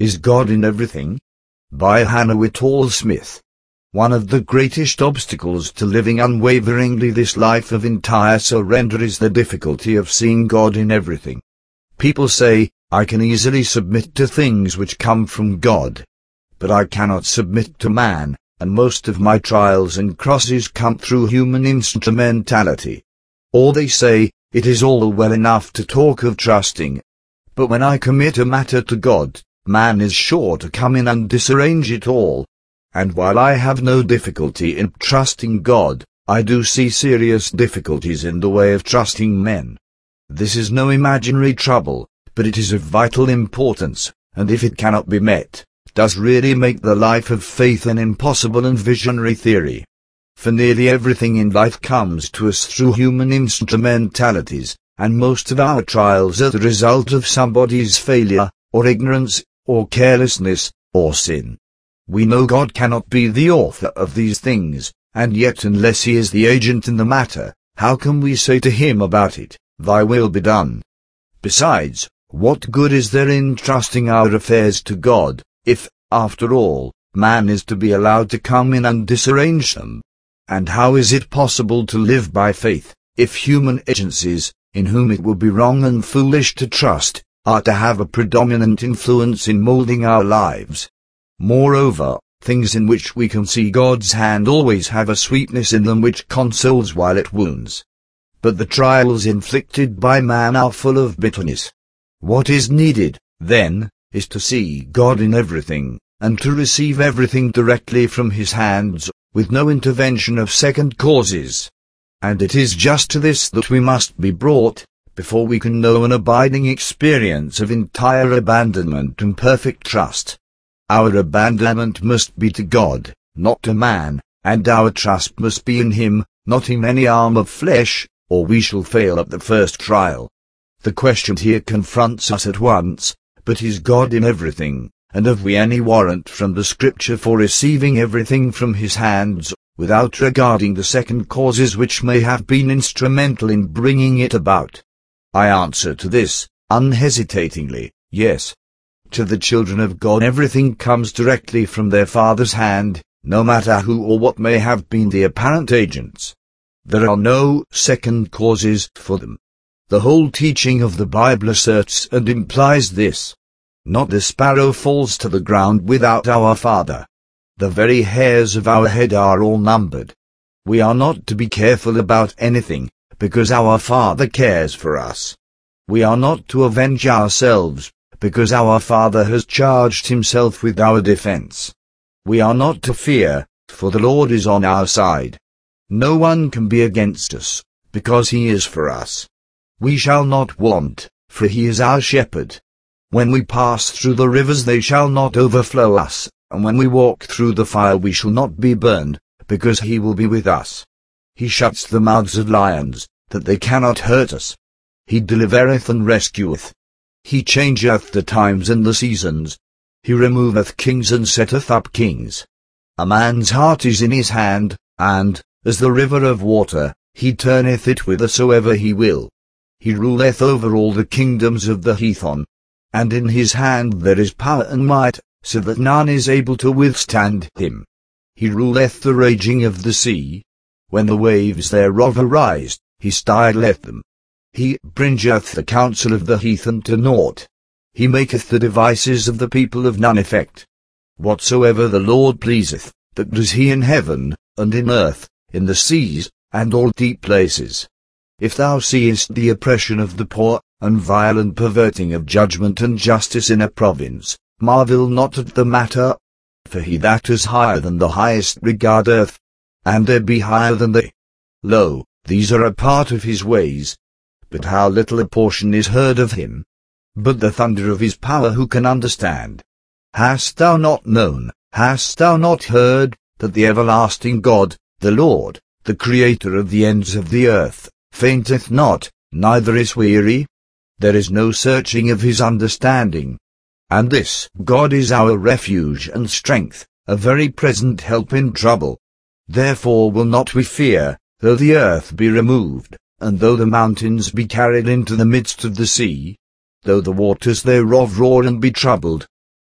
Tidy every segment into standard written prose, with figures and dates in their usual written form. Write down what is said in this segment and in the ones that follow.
Is God in Everything? By Hannah Whitall Smith. One of the greatest obstacles to living unwaveringly this life of entire surrender is the difficulty of seeing God in everything. People say, I can easily submit to things which come from God. But I cannot submit to man, and most of my trials and crosses come through human instrumentality. Or they say, it is all well enough to talk of trusting, but when I commit a matter to God, man is sure to come in and disarrange it all. And while I have no difficulty in trusting God, I do see serious difficulties in the way of trusting men. This is no imaginary trouble, but it is of vital importance, and if it cannot be met, does really make the life of faith an impossible and visionary theory. For nearly everything in life comes to us through human instrumentalities, and most of our trials are the result of somebody's failure, or ignorance, or carelessness, or sin. We know God cannot be the author of these things, and yet unless he is the agent in the matter, how can we say to him about it, Thy will be done? Besides, what good is there in trusting our affairs to God, if, after all, man is to be allowed to come in and disarrange them? And how is it possible to live by faith, if human agencies, in whom it would be wrong and foolish to trust, are to have a predominant influence in molding our lives? Moreover, things in which we can see God's hand always have a sweetness in them which consoles while it wounds. But the trials inflicted by man are full of bitterness. What is needed, then, is to see God in everything, and to receive everything directly from his hands, with no intervention of second causes. And it is just to this that we must be brought, before we can know an abiding experience of entire abandonment and perfect trust. Our abandonment must be to God, not to man, and our trust must be in him, not in any arm of flesh, or we shall fail at the first trial. The question here confronts us at once, but is God in everything, and have we any warrant from the Scripture for receiving everything from his hands, without regarding the second causes which may have been instrumental in bringing it about? I answer to this, unhesitatingly, yes. To the children of God everything comes directly from their Father's hand, no matter who or what may have been the apparent agents. There are no second causes for them. The whole teaching of the Bible asserts and implies this. Not the sparrow falls to the ground without our Father. The very hairs of our head are all numbered. We are not to be careful about anything, because our Father cares for us. We are not to avenge ourselves, because our Father has charged himself with our defense. We are not to fear, for the Lord is on our side. No one can be against us, because he is for us. We shall not want, for he is our shepherd. When we pass through the rivers they shall not overflow us, and when we walk through the fire we shall not be burned, because he will be with us. He shuts the mouths of lions, that they cannot hurt us. He delivereth and rescueth. He changeth the times and the seasons. He removeth kings and setteth up kings. A man's heart is in his hand, and, as the river of water, he turneth it whithersoever he will. He ruleth over all the kingdoms of the heathen. And in his hand there is power and might, so that none is able to withstand him. He ruleth the raging of the sea. When the waves thereof arise, he styleth them. He bringeth the counsel of the heathen to naught. He maketh the devices of the people of none effect. Whatsoever the Lord pleaseth, that does he in heaven, and in earth, in the seas, and all deep places. If thou seest the oppression of the poor, and violent perverting of judgment and justice in a province, marvel not at the matter. For he that is higher than the highest regardeth, and there be higher than they. Lo, these are a part of his ways. But how little a portion is heard of him. But the thunder of his power who can understand? Hast thou not known, hast thou not heard, that the everlasting God, the Lord, the Creator of the ends of the earth, fainteth not, neither is weary? There is no searching of his understanding. And this God is our refuge and strength, a very present help in trouble. Therefore will not we fear, though the earth be removed, and though the mountains be carried into the midst of the sea, though the waters thereof roar and be troubled.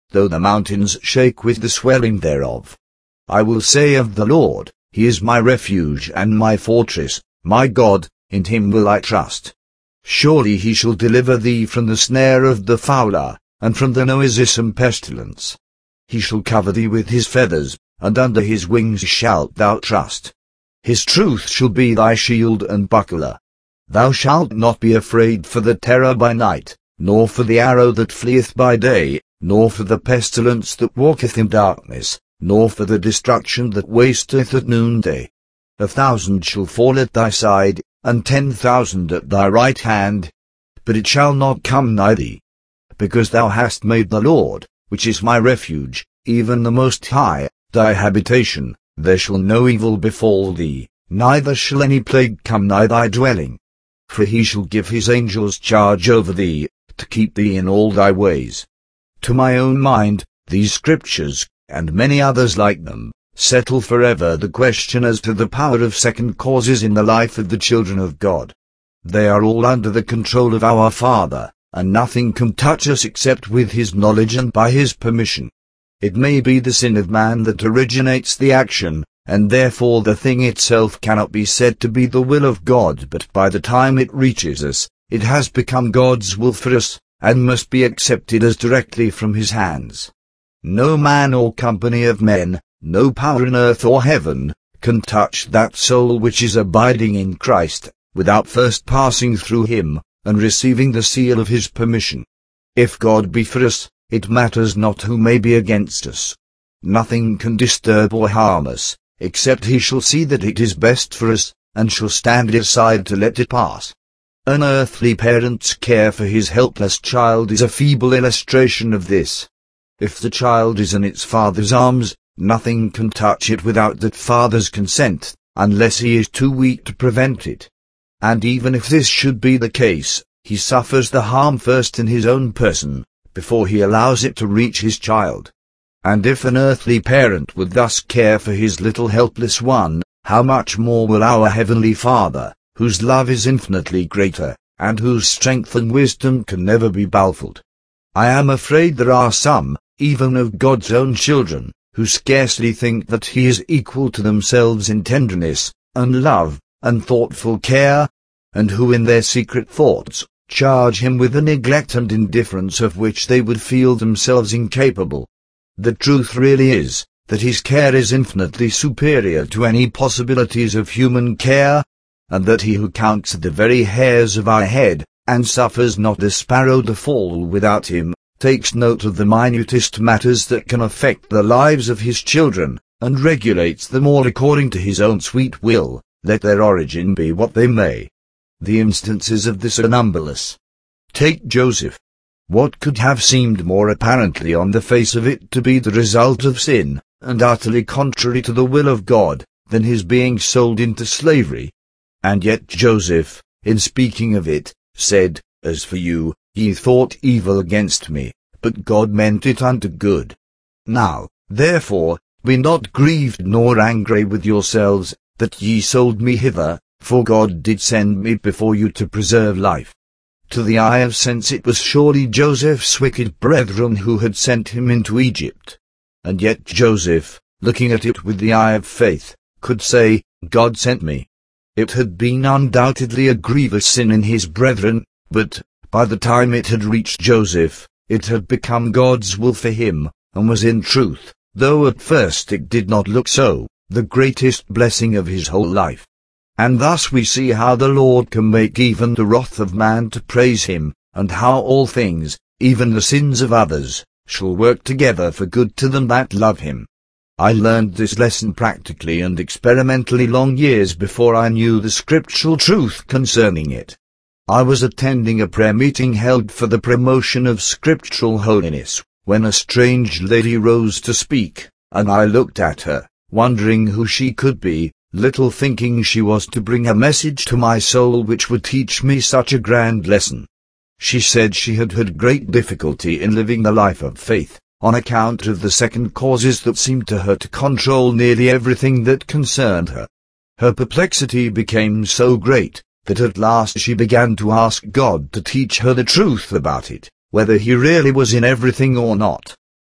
though the mountains shake with the swelling thereof. I will say of the Lord, He is my refuge and my fortress, my God, in Him will I trust. Surely He shall deliver thee from the snare of the fowler, and from the noisome pestilence. He shall cover thee with His feathers, and under His wings shalt thou trust. His truth shall be thy shield and buckler. Thou shalt not be afraid for the terror by night, nor for the arrow that fleeth by day, nor for the pestilence that walketh in darkness, nor for the destruction that wasteth at noonday. 1,000 shall fall at thy side, and 10,000 at thy right hand, but it shall not come nigh thee. Because thou hast made the Lord, which is my refuge, even the Most High, thy habitation, there shall no evil befall thee, neither shall any plague come nigh thy dwelling. For He shall give His angels charge over thee, to keep thee in all thy ways. To my own mind, these scriptures, and many others like them, settle forever the question as to the power of second causes in the life of the children of God. They are all under the control of our Father, and nothing can touch us except with His knowledge and by His permission. It may be the sin of man that originates the action, and therefore the thing itself cannot be said to be the will of God, but by the time it reaches us, it has become God's will for us, and must be accepted as directly from His hands. No man or company of men, no power in earth or heaven, can touch that soul which is abiding in Christ, without first passing through Him, and receiving the seal of His permission. If God be for us, it matters not who may be against us. Nothing can disturb or harm us, except He shall see that it is best for us, and shall stand aside to let it pass. An earthly parent's care for his helpless child is a feeble illustration of this. If the child is in its father's arms, nothing can touch it without that father's consent, unless he is too weak to prevent it. And even if this should be the case, he suffers the harm first in his own person, before he allows it to reach his child. And if an earthly parent would thus care for his little helpless one, how much more will our Heavenly Father, whose love is infinitely greater, and whose strength and wisdom can never be baffled. I am afraid there are some, even of God's own children, who scarcely think that He is equal to themselves in tenderness, and love, and thoughtful care, and who in their secret thoughts charge Him with a neglect and indifference of which they would feel themselves incapable. The truth really is, that His care is infinitely superior to any possibilities of human care, and that He who counts the very hairs of our head, and suffers not a sparrow to fall without Him, takes note of the minutest matters that can affect the lives of His children, and regulates them all according to His own sweet will, let their origin be what they may. The instances of this are numberless. Take Joseph. What could have seemed more apparently on the face of it to be the result of sin, and utterly contrary to the will of God, than his being sold into slavery? And yet Joseph, in speaking of it, said, As for you, ye thought evil against me, but God meant it unto good. Now, therefore, be not grieved nor angry with yourselves, that ye sold me hither, for God did send me before you to preserve life. To the eye of sense it was surely Joseph's wicked brethren who had sent him into Egypt. And yet Joseph, looking at it with the eye of faith, could say, God sent me. It had been undoubtedly a grievous sin in his brethren, but, by the time it had reached Joseph, it had become God's will for him, and was in truth, though at first it did not look so, the greatest blessing of his whole life. And thus we see how the Lord can make even the wrath of man to praise Him, and how all things, even the sins of others, shall work together for good to them that love Him. I learned this lesson practically and experimentally long years before I knew the scriptural truth concerning it. I was attending a prayer meeting held for the promotion of scriptural holiness, when a strange lady rose to speak, and I looked at her, wondering who she could be, little thinking she was to bring a message to my soul which would teach me such a grand lesson. She said she had had great difficulty in living the life of faith, on account of the second causes that seemed to her to control nearly everything that concerned her. Her perplexity became so great, that at last she began to ask God to teach her the truth about it, whether He really was in everything or not.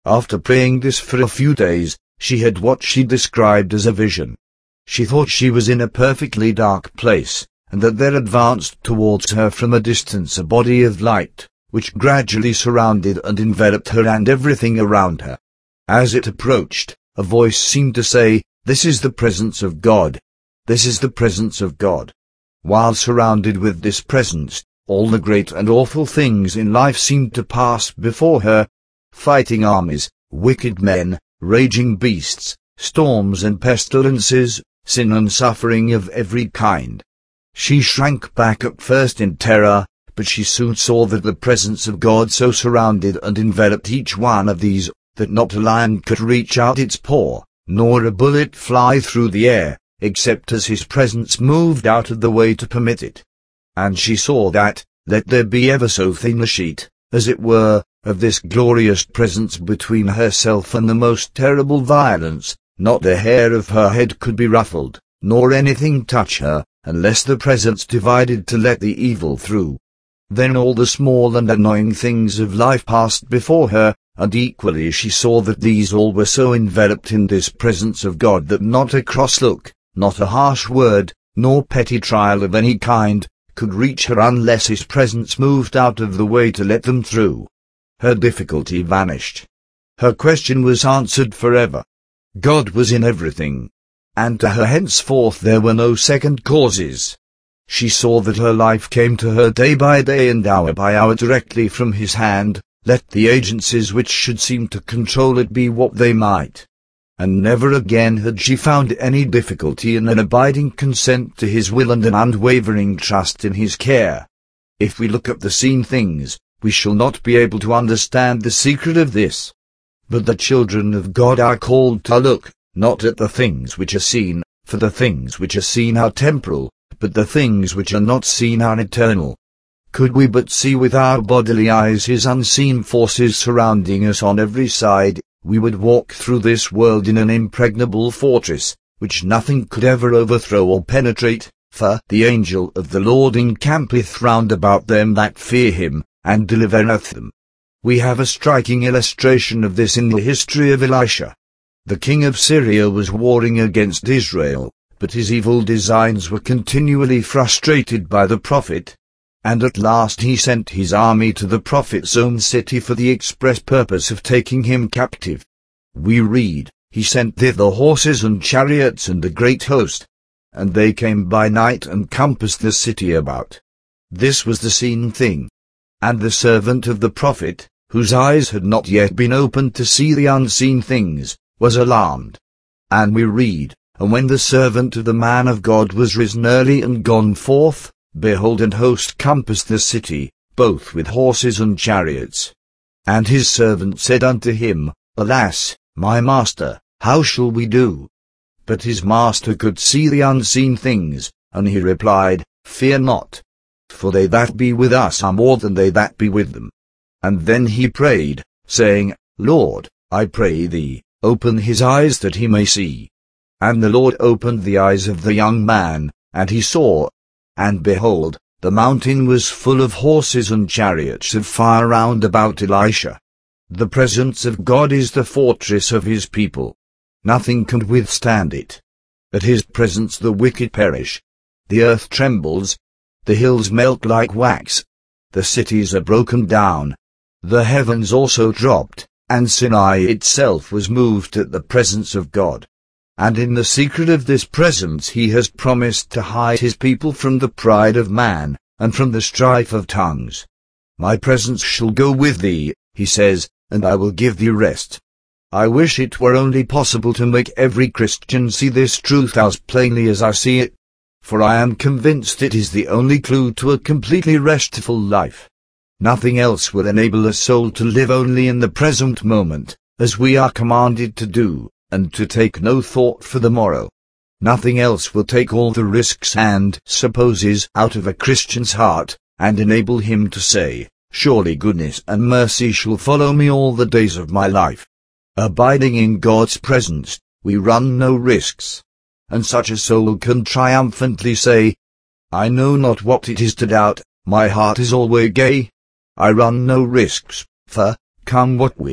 After praying this for a few days, she had what she described as a vision. She thought she was in a perfectly dark place, and that there advanced towards her from a distance a body of light, which gradually surrounded and enveloped her and everything around her. As it approached, a voice seemed to say, "This is the presence of God. This is the presence of God." While surrounded with this presence, all the great and awful things in life seemed to pass before her: fighting armies, wicked men, raging beasts, storms and pestilences, sin and suffering of every kind. She shrank back at first in terror, but she soon saw that the presence of God so surrounded and enveloped each one of these, that not a lion could reach out its paw, nor a bullet fly through the air, except as his presence moved out of the way to permit it. And she saw that, let there be ever so thin a sheet, as it were, of this glorious presence between herself and the most terrible violence, not the hair of her head could be ruffled, nor anything touch her, unless the presence divided to let the evil through. Then all the small and annoying things of life passed before her, and equally she saw that these all were so enveloped in this presence of God that not a cross look, not a harsh word, nor petty trial of any kind, could reach her unless his presence moved out of the way to let them through. Her difficulty vanished. Her question was answered forever. God was in everything, and to her henceforth there were no second causes. She saw that her life came to her day by day and hour by hour directly from his hand, let the agencies which should seem to control it be what they might. And never again had she found any difficulty in an abiding consent to his will and an unwavering trust in his care. If we look at the seen things, we shall not be able to understand the secret of this. But the children of God are called to look, not at the things which are seen, for the things which are seen are temporal, but the things which are not seen are eternal. Could we but see with our bodily eyes his unseen forces surrounding us on every side, we would walk through this world in an impregnable fortress, which nothing could ever overthrow or penetrate, for the angel of the Lord encampeth round about them that fear him, and delivereth them. We have a striking illustration of this in the history of Elisha. The king of Syria was warring against Israel, but his evil designs were continually frustrated by the prophet, and at last he sent his army to the prophet's own city for the express purpose of taking him captive. We read, he sent thither horses and chariots and a great host, and they came by night and compassed the city about. This was the seen thing. And the servant of the prophet, whose eyes had not yet been opened to see the unseen things, was alarmed. And we read, and when the servant of the man of God was risen early and gone forth, behold, an host compassed the city, both with horses and chariots. And his servant said unto him, Alas, my master, how shall we do? But his master could see the unseen things, and he replied, Fear not, for they that be with us are more than they that be with them. And then he prayed, saying, Lord, I pray thee, open his eyes that he may see. And the Lord opened the eyes of the young man, and he saw. And behold, the mountain was full of horses and chariots of fire round about Elisha. The presence of God is the fortress of his people. Nothing can withstand it. At his presence the wicked perish. The earth trembles. The hills melt like wax. The cities are broken down. The heavens also dropped, and Sinai itself was moved at the presence of God. And in the secret of this presence he has promised to hide his people from the pride of man, and from the strife of tongues. My presence shall go with thee, he says, and I will give thee rest. I wish it were only possible to make every Christian see this truth as plainly as I see it, for I am convinced it is the only clue to a completely restful life. Nothing else will enable a soul to live only in the present moment, as we are commanded to do, and to take no thought for the morrow. Nothing else will take all the risks and supposes out of a Christian's heart, and enable him to say, Surely goodness and mercy shall follow me all the days of my life. Abiding in God's presence, we run no risks. And such a soul can triumphantly say, I know not what it is to doubt, my heart is always gay. I run no risks, for, come what will,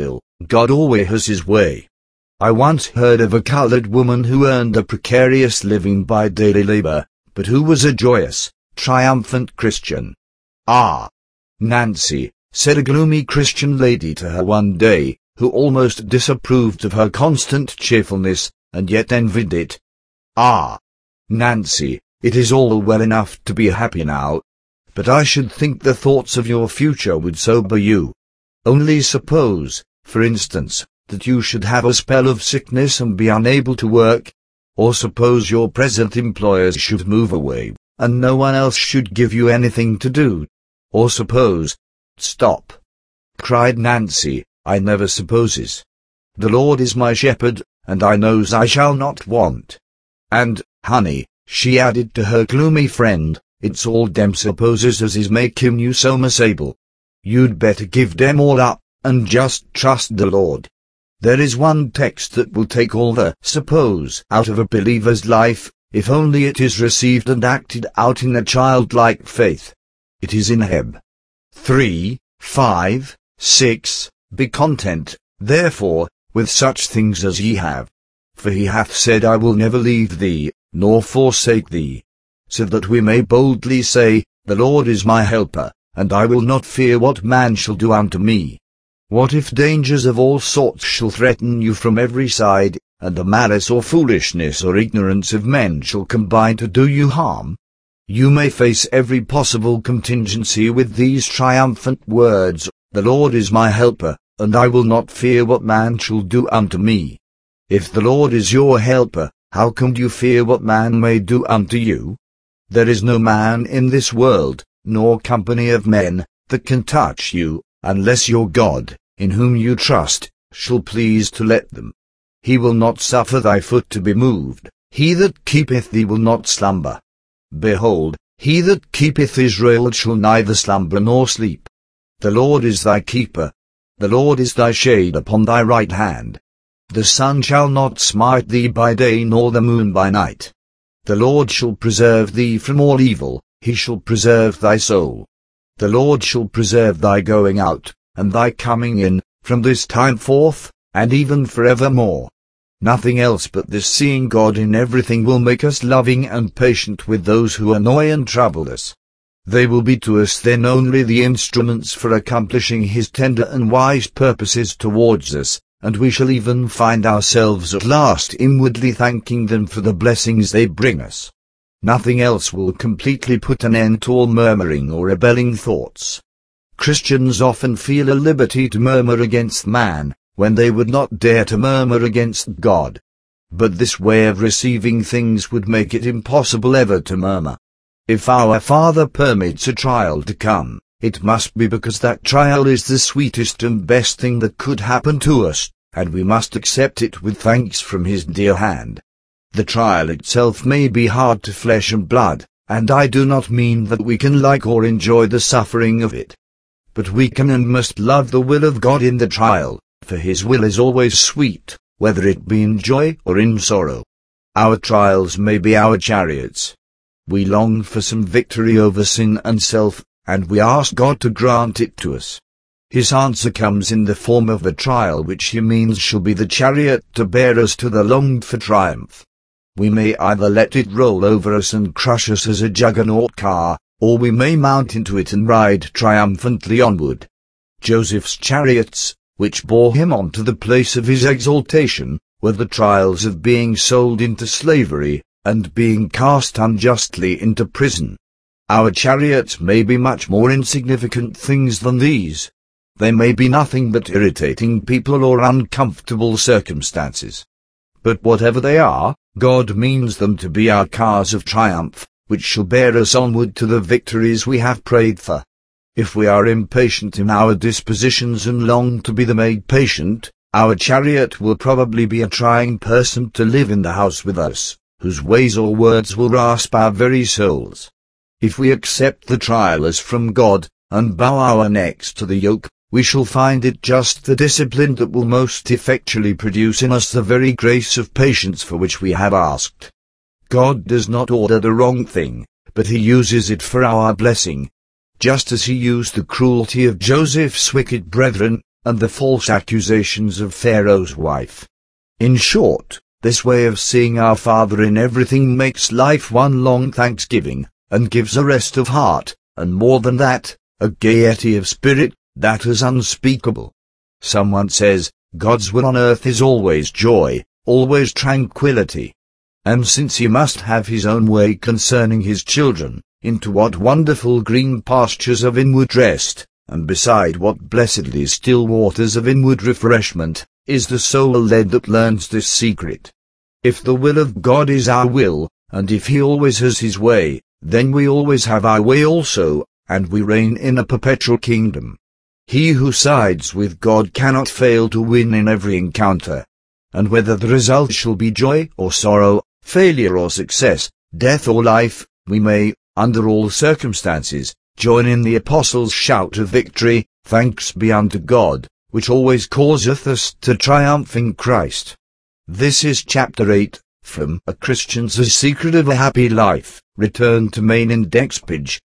God always has his way. I once heard of a colored woman who earned a precarious living by daily labor, but who was a joyous, triumphant Christian. "Ah, Nancy," said a gloomy Christian lady to her one day, who almost disapproved of her constant cheerfulness, and yet envied it. "Ah, Nancy, it is all well enough to be happy now, but I should think the thoughts of your future would sober you. Only suppose, for instance, that you should have a spell of sickness and be unable to work, or suppose your present employers should move away, and no one else should give you anything to do, or suppose—" "Stop!" cried Nancy, "I never supposes. The Lord is my shepherd, and I knows I shall not want. And, honey," she added to her gloomy friend, "it's all dem supposes as is making you so misable. You'd better give dem all up, and just trust the Lord. There is one text that will take all the suppose out of a believer's life, if only it is received and acted out in a childlike faith. It is in Heb. 3:5-6, Be content, therefore, with such things as ye have. For he hath said, I will never leave thee, nor forsake thee. So that we may boldly say, The Lord is my helper, and I will not fear what man shall do unto me. What if dangers of all sorts shall threaten you from every side, and the malice or foolishness or ignorance of men shall combine to do you harm? You may face every possible contingency with these triumphant words, The Lord is my helper, and I will not fear what man shall do unto me. If the Lord is your helper, how can you fear what man may do unto you? There is no man in this world, nor company of men, that can touch you, unless your God, in whom you trust, shall please to let them. He will not suffer thy foot to be moved. He that keepeth thee will not slumber. Behold, he that keepeth Israel shall neither slumber nor sleep. The Lord is thy keeper. The Lord is thy shade upon thy right hand. The sun shall not smite thee by day, nor the moon by night. The Lord shall preserve thee from all evil, he shall preserve thy soul. The Lord shall preserve thy going out, and thy coming in, from this time forth, and even forevermore. Nothing else but this seeing God in everything will make us loving and patient with those who annoy and trouble us. They will be to us then only the instruments for accomplishing his tender and wise purposes towards us, and we shall even find ourselves at last inwardly thanking them for the blessings they bring us. Nothing else will completely put an end to all murmuring or rebelling thoughts. Christians often feel a liberty to murmur against man, when they would not dare to murmur against God. But this way of receiving things would make it impossible ever to murmur. If our Father permits a trial to come, it must be because that trial is the sweetest and best thing that could happen to us, and we must accept it with thanks from his dear hand. The trial itself may be hard to flesh and blood, and I do not mean that we can like or enjoy the suffering of it. But we can and must love the will of God in the trial, for his will is always sweet, whether it be in joy or in sorrow. Our trials may be our chariots. We long for some victory over sin and self, and we ask God to grant it to us. His answer comes in the form of a trial which he means shall be the chariot to bear us to the longed-for triumph. We may either let it roll over us and crush us as a juggernaut car, or we may mount into it and ride triumphantly onward. Joseph's chariots, which bore him on to the place of his exaltation, were the trials of being sold into slavery, and being cast unjustly into prison. Our chariots may be much more insignificant things than these. They may be nothing but irritating people or uncomfortable circumstances. But whatever they are, God means them to be our cars of triumph, which shall bear us onward to the victories we have prayed for. If we are impatient in our dispositions and long to be made patient, our chariot will probably be a trying person to live in the house with us, whose ways or words will rasp our very souls. If we accept the trial as from God, and bow our necks to the yoke, we shall find it just the discipline that will most effectually produce in us the very grace of patience for which we have asked. God does not order the wrong thing, but he uses it for our blessing. Just as he used the cruelty of Joseph's wicked brethren, and the false accusations of Pharaoh's wife. In short, this way of seeing our Father in everything makes life one long thanksgiving, and gives a rest of heart, and more than that, a gaiety of spirit that is unspeakable. Someone says, God's will on earth is always joy, always tranquility. And since he must have his own way concerning his children, into what wonderful green pastures of inward rest, and beside what blessedly still waters of inward refreshment, is the soul led that learns this secret. If the will of God is our will, and if he always has his way, then we always have our way also, and we reign in a perpetual kingdom. He who sides with God cannot fail to win in every encounter. And whether the result shall be joy or sorrow, failure or success, death or life, we may, under all circumstances, join in the apostles' shout of victory, thanks be unto God, which always causeth us to triumph in Christ. This is chapter 8, from A Christian's Secret of a Happy Life, returned to main index page